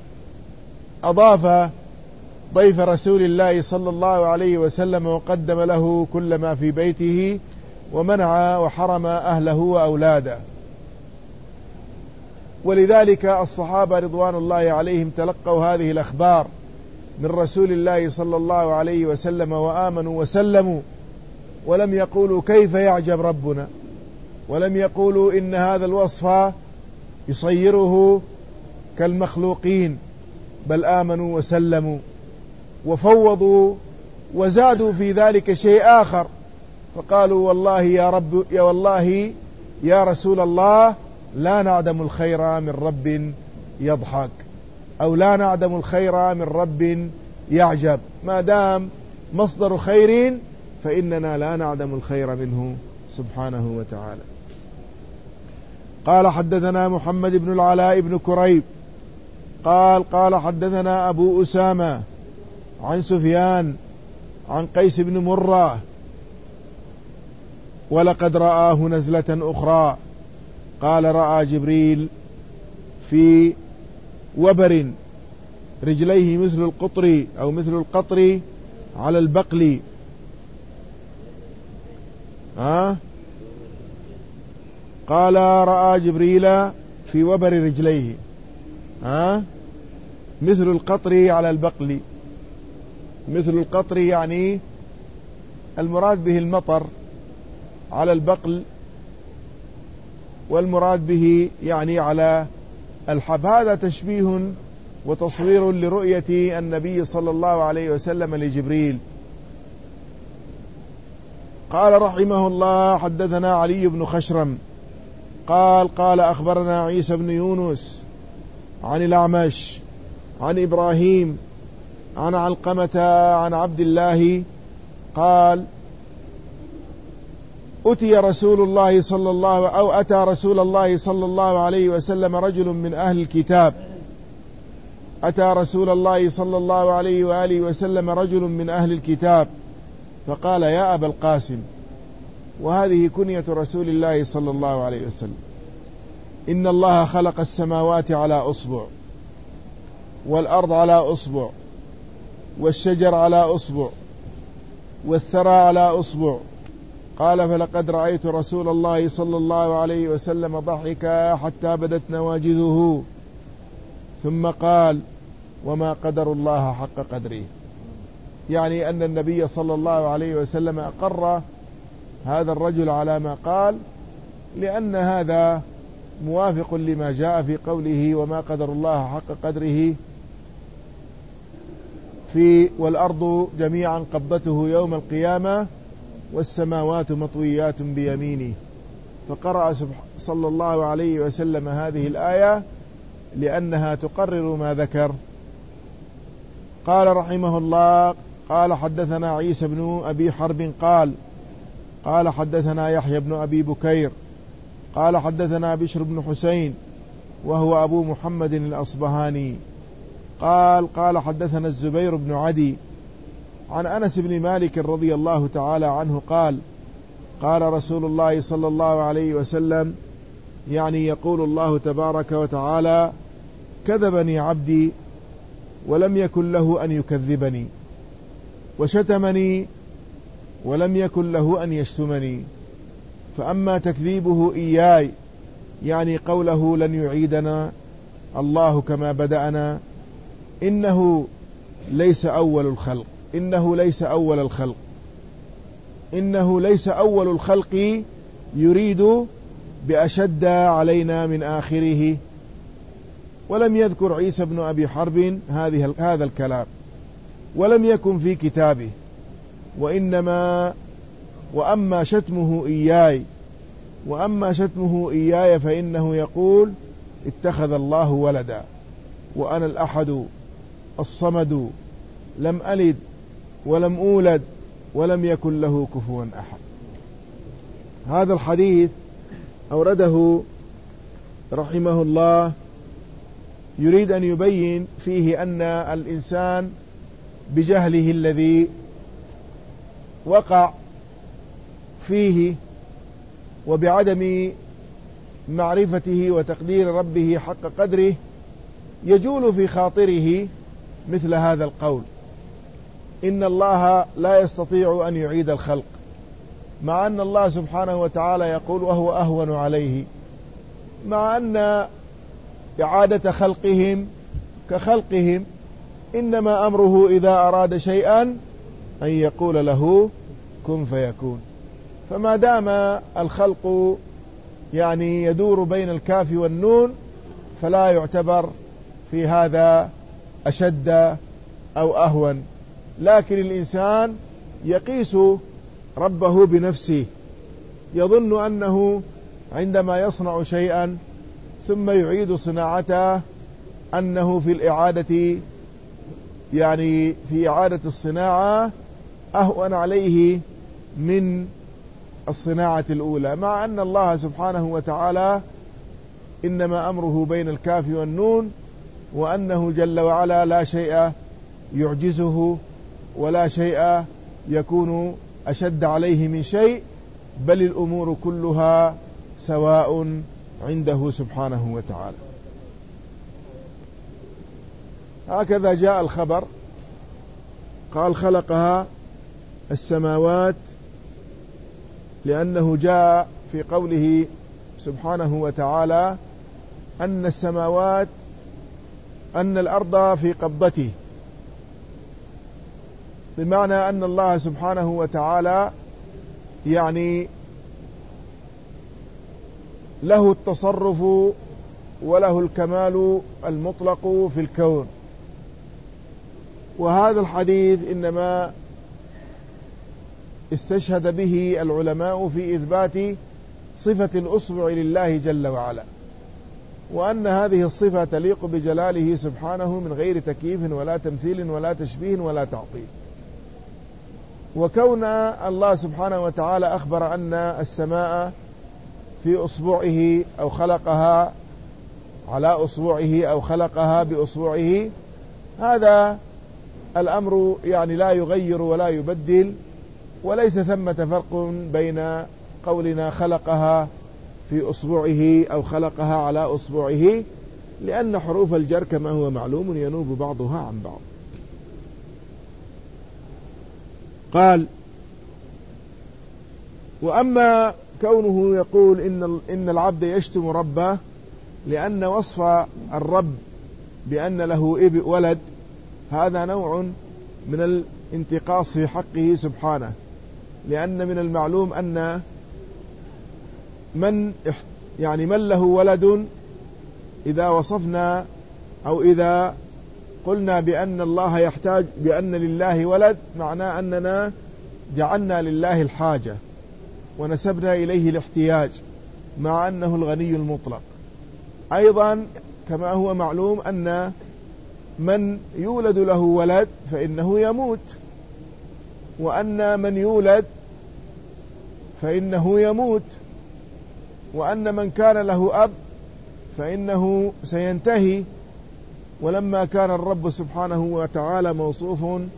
أضاف ضيف رسول الله صلى الله عليه وسلم وقدم له كل ما في بيته ومنع وحرم أهله وأولاده. ولذلك الصحابة رضوان الله عليهم تلقوا هذه الأخبار من رسول الله صلى الله عليه وسلم وآمنوا وسلموا، ولم يقولوا كيف يعجب ربنا، ولم يقولوا إن هذا الوصف يصيره كالمخلوقين، بل آمنوا وسلموا وفوضوا وزادوا في ذلك شيء آخر، فقالوا والله يا رب يا والله يا رسول الله لا نعدم الخير من رب يضحك، أو لا نعدم الخير من رب يعجب، ما دام مصدر خير فإننا لا نعدم الخير منه سبحانه وتعالى. قال حدثنا محمد بن العلاء بن كريب قال قال حدثنا أبو أسامة عن سفيان عن قيس بن مرة ولقد رآه نزلة أخرى، قال رأى جبريل في وبر رجليه مثل القطر أو مثل القطر على البقل، ها قال رأى جبريل في وبر رجليه ها مثل القطر على البقل. مثل القطر يعني المراد به المطر، على البقل والمراد به يعني على الحب. هذا تشبيه وتصوير لرؤية النبي صلى الله عليه وسلم لجبريل. قال رحمه الله حدثنا علي بن خشرم قال قال أخبرنا عيسى بن يونس عن الأعمش عن إبراهيم عن علقمة عن عبد الله قال أتي رسول الله صلى الله أو أتى رسول الله صلى الله عليه وسلم رجل من أهل الكتاب أتى رسول الله صلى الله عليه وآله وسلم رجل من أهل الكتاب فقال يا أبا القاسم، وهذه كنية رسول الله صلى الله عليه وسلم، إن الله خلق السماوات على أصبع والأرض على أصبع والشجر على أصبع والثرى على أصبع. قال فلقد رأيت رسول الله صلى الله عليه وسلم ضحك حتى بدت نواجذه، ثم قال وما قدر الله حق قدره، يعني أن النبي صلى الله عليه وسلم أقر هذا الرجل على ما قال، لأن هذا موافق لما جاء في قوله وما قدر الله حق قدره في والأرض جميعا قبضته يوم القيامة والسماوات مطويات بيمينه. فقرأ صلى الله عليه وسلم هذه الآية لأنها تقرر ما ذكر. قال رحمه الله قال حدثنا عيسى بن أبي حرب قال قال حدثنا يحيى بن أبي بكير قال حدثنا بشر بن حسين وهو أبو محمد الأصبهاني قال قال حدثنا الزبير بن عدي عن أنس بن مالك رضي الله تعالى عنه قال قال رسول الله صلى الله عليه وسلم، يعني يقول الله تبارك وتعالى كذبني عبدي ولم يكن له أن يكذبني، وشتمني ولم يكن له أن يشتمني، فأما تكذيبه إياي يعني قوله لن يعيدنا الله كما بدأنا، إنه ليس أول الخلق إنه ليس أول الخلق إنه ليس أول الخلق يريد بأشد علينا من آخره. ولم يذكر عيسى بن أبي حرب هذه هذا الكلام، ولم يكن في كتابه، وإنما وأما شتمه إياي وأما شتمه إياي فإنه يقول اتخذ الله ولدا وأنا الأحد الصمد لم ألد ولم أولد ولم يكن له كفوا أحد. هذا الحديث أورده رحمه الله يريد أن يبين فيه أن الإنسان بجهله الذي وقع فيه وبعدم معرفته وتقدير ربه حق قدره يجول في خاطره مثل هذا القول: إن الله لا يستطيع أن يعيد الخلق، مع أن الله سبحانه وتعالى يقول وهو أهون عليه، مع أن إعادة خلقهم كخلقهم، إنما أمره إذا أراد شيئا أن يقول له كن فيكون. فما دام الخلق يعني يدور بين الكاف والنون فلا يعتبر في هذا أشد أو أهون، لكن الإنسان يقيس ربه بنفسه، يظن أنه عندما يصنع شيئا ثم يعيد صناعته أنه في الإعادة يعني في إعادة الصناعة أهون عليه من الصناعة الأولى، مع أن الله سبحانه وتعالى إنما أمره بين الكاف والنون، وأنه جل وعلا لا شيء يعجزه ولا شيء يكون أشد عليه من شيء، بل الأمور كلها سواء عنده سبحانه وتعالى. هكذا جاء الخبر، قال خلقها السماوات، لأنه جاء في قوله سبحانه وتعالى أن السماوات أن الأرض في قبضته، بمعنى أن الله سبحانه وتعالى يعني له التصرف وله الكمال المطلق في الكون. وهذا الحديث إنما استشهد به العلماء في إثبات صفة الأصبع لله جل وعلا، وأن هذه الصفة تليق بجلاله سبحانه من غير تكييف ولا تمثيل ولا تشبيه ولا تعطيل. وكون الله سبحانه وتعالى أخبر أن السماء في أصبعه أو خلقها على أصبعه أو خلقها بأصبعه، هذا الأمر يعني لا يغير ولا يبدل، وليس ثمة فرق بين قولنا خلقها في أصبعه أو خلقها على أصبعه، لأن حروف الجر كما هو معلوم ينوب بعضها عن بعض. قال: وأما كونه يقول إن إن العبد يشتم ربه، لأن وصف الرب بأن له اب ولد هذا نوع من الانتقاص في حقه سبحانه، لأن من المعلوم أن من يعني من له ولد، إذا وصفنا أو إذا قلنا بأن الله يحتاج بأن لله ولد، معناه أننا جعلنا لله الحاجة ونسبنا إليه الاحتياج، مع أنه الغني المطلق. أيضا كما هو معلوم أن من يولد له ولد فإنه يموت، وأن من يولد فإنه يموت، وأن من كان له أب فإنه سينتهي. ولما كان الرب سبحانه وتعالى موصوف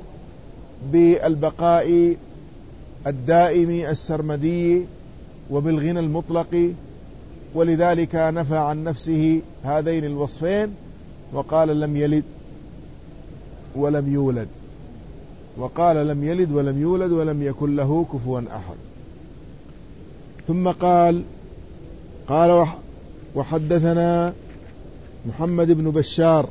بالبقاء الدائم السرمدي وبالغنى المطلق، ولذلك نفى عن نفسه هذين الوصفين وقال لم يلد ولم يولد، وقال لم يلد ولم يولد ولم يكن له كفوا أحد. ثم قال قال وحدثنا محمد بن بشار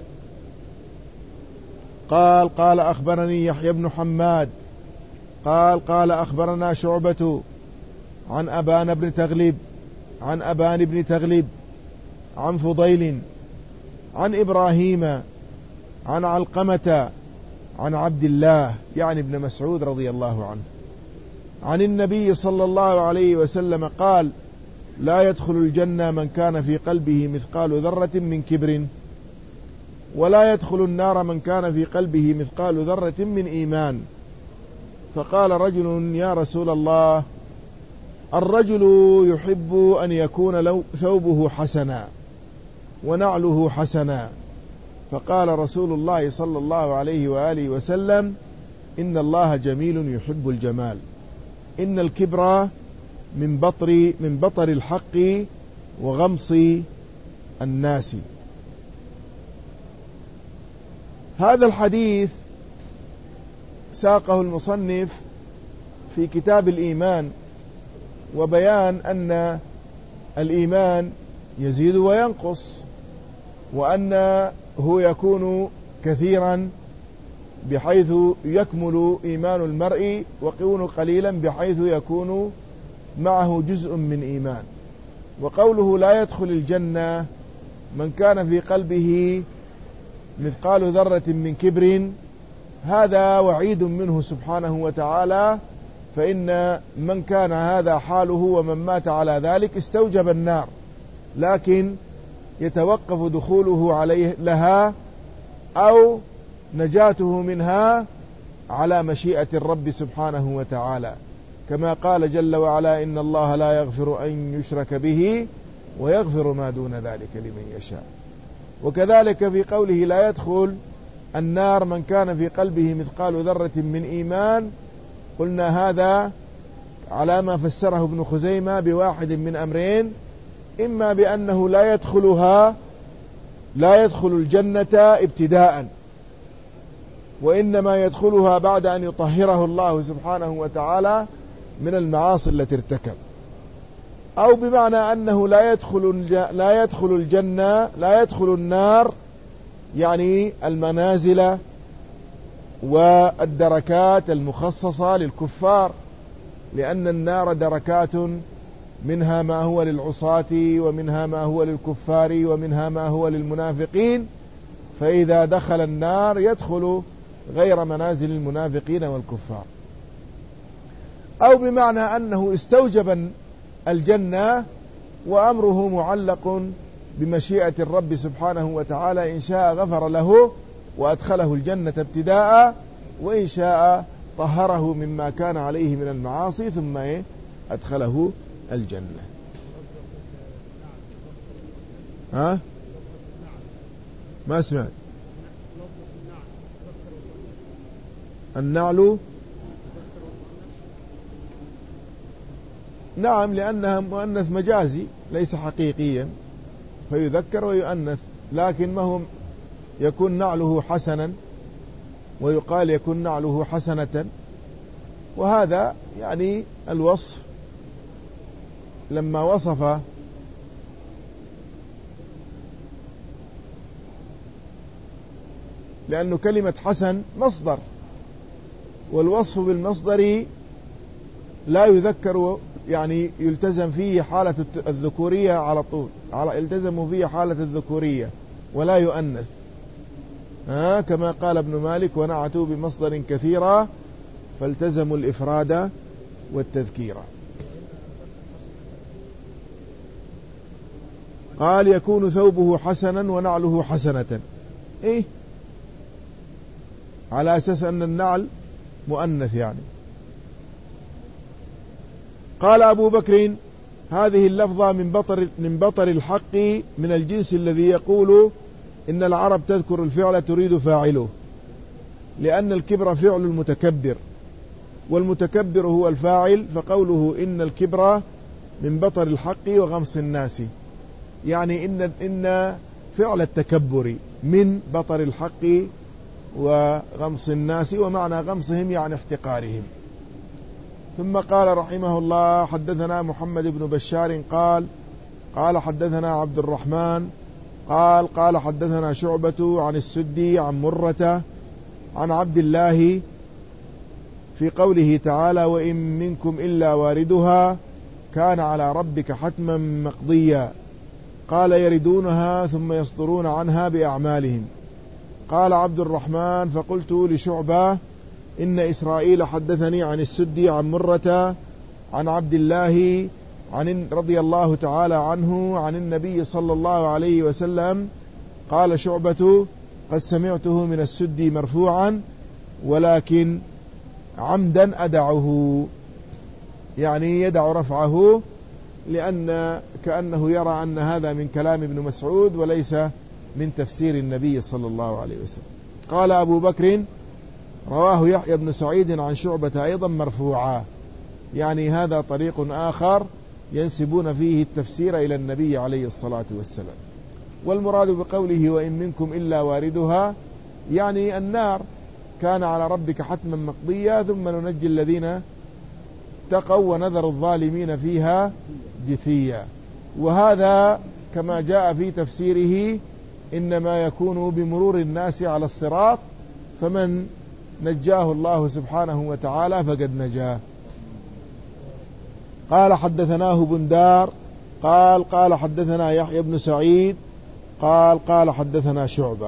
قال قال أخبرني يحيى بن حماد قال قال أخبرنا شعبة عن أبان بن تغلب عن أبان بن تغلب عن فضيل عن إبراهيم عن علقمة عن عبد الله يعني ابن مسعود رضي الله عنه عن النبي صلى الله عليه وسلم قال: لا يدخل الجنة من كان في قلبه مثقال ذرة من كبر، ولا يدخل النار من كان في قلبه مثقال ذرة من إيمان. فقال رجل: يا رسول الله، الرجل يحب أن يكون ثوبه حسنا ونعله حسنا. فقال رسول الله صلى الله عليه وآله وسلم: إن الله جميل يحب الجمال، إن الكبر من بطر من بطر الحق وغمص الناس. هذا الحديث ساقه المصنف في كتاب الإيمان، وبيان أن الإيمان يزيد وينقص، وأنه يكون كثيرا بحيث يكمل إيمان المرء، ويكون قليلا بحيث يكون معه جزء من إيمان. وقوله لا يدخل الجنة من كان في قلبه مثقال ذرة من كبر، هذا وعيد منه سبحانه وتعالى، فإن من كان هذا حاله ومن مات على ذلك استوجب النار، لكن يتوقف دخوله عليه لها أو نجاته منها على مشيئة الرب سبحانه وتعالى، كما قال جل وعلا: إن الله لا يغفر أن يشرك به ويغفر ما دون ذلك لمن يشاء. وكذلك في قوله لا يدخل النار من كان في قلبه مثقال ذرة من إيمان، قلنا هذا على ما فسره ابن خزيمة بواحد من أمرين: إما بأنه لا يدخلها لا يدخل الجنة ابتداء، وإنما يدخلها بعد أن يطهره الله سبحانه وتعالى من المعاصي التي ارتكب، أو بمعنى أنه لا يدخل لا يدخل الجنة لا يدخل النار، يعني المنازل والدركات المخصصة للكفار، لأن النار دركات، منها ما هو للعصاة ومنها ما هو للكفار ومنها ما هو للمنافقين، فإذا دخل النار يدخل غير منازل المنافقين والكفار. أو بمعنى أنه استوجب الجنة وأمره معلق بمشيئة الرب سبحانه وتعالى، إن شاء غفر له وأدخله الجنة ابتداء، وإن شاء طهره مما كان عليه من المعاصي ثم أدخله الجنة. ها؟ ما سمعت. النعل نعم، لأنها مؤنث مجازي ليس حقيقيا، فيذكر ويؤنث، لكن ما هو يكون نعله حسنا ويقال يكون نعله حسنة، وهذا يعني الوصف لما وصف لأنه كلمة حسن مصدر، والوصف بالمصدر لا يذكر، يعني يلتزم فيه حالة الذكورية على طول، يلتزم فيه حالة الذكورية ولا يؤنث، ها كما قال ابن مالك: ونعتوا بمصدر كثيرا فالتزموا الإفراد والتذكير. قال: يكون ثوبه حسنا ونعله حسنة، إيه؟ على أساس أن النعل مؤنث يعني. قال أبو بكر: هذه اللفظة من بطر, من بطر الحق، من الجنس الذي يقول إن العرب تذكر الفعل تريد فاعله، لأن الكبر فعل المتكبر، والمتكبر هو الفاعل، فقوله إن الكبر من بطر الحق وغمص الناس، يعني إن, إن فعل التكبر من بطر الحق وغمص الناس، ومعنى غمصهم يعني احتقارهم. ثم قال رحمه الله: حدثنا محمد بن بشار قال قال حدثنا عبد الرحمن قال قال حدثنا شعبة عن السدي عن مرة عن عبد الله في قوله تعالى: وإن منكم إلا واردها كان على ربك حتما مقضيا. قال: يردونها ثم يصدرون عنها بأعمالهم. قال عبد الرحمن: فقلت لشعبة: إن إسرائيل حدثني عن السدي عن مرة عن عبد الله عن رضي الله تعالى عنه عن النبي صلى الله عليه وسلم قال شعبة قد سمعته من السدي مرفوعا ولكن عمدا أدعه، يعني يدع رفعه لأن كأنه يرى أن هذا من كلام ابن مسعود وليس من تفسير النبي صلى الله عليه وسلم. قال أبو بكر رواه يحيى بن سعيد عن شعبة أيضا مرفوعا، يعني هذا طريق آخر ينسبون فيه التفسير إلى النبي عليه الصلاة والسلام. والمراد بقوله وإن منكم إلا واردها يعني النار كان على ربك حتما مقضيا ثم ننجي الذين اتقوا ونذر الظالمين فيها جثيا. وهذا كما جاء في تفسيره إنما يكون بمرور الناس على الصراط، فمن نجاه الله سبحانه وتعالى فقد نجاه. قال حدثناه بندار قال قال حدثنا يحيى بن سعيد قال قال حدثنا شعبة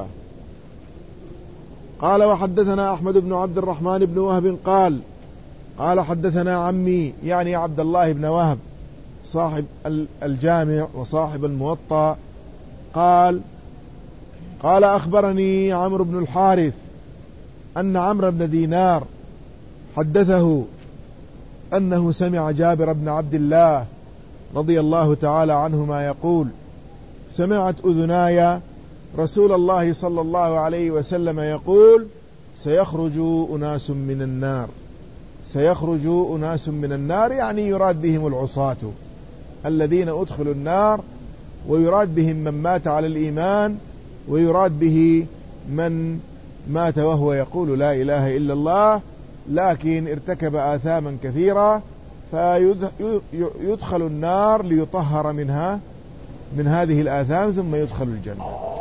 قال وحدثنا أحمد بن عبد الرحمن بن وهب قال قال حدثنا عمي يعني عبد الله بن وهب صاحب الجامع وصاحب الموطأ قال قال أخبرني عمرو بن الحارث أن عمرو بن دينار حدثه أنه سمع جابر بن عبد الله رضي الله تعالى عنهما يقول سمعت أذناي رسول الله صلى الله عليه وسلم يقول سيخرج أناس من النار سيخرج أناس من النار يعني يراد بهم العصاة الذين أدخلوا النار، ويراد بهم من مات على الإيمان، ويراد به من مات وهو يقول لا إله إلا الله لكن ارتكب آثاما كثيرة فيدخل النار ليطهر منها من هذه الآثام ثم يدخل الجنة.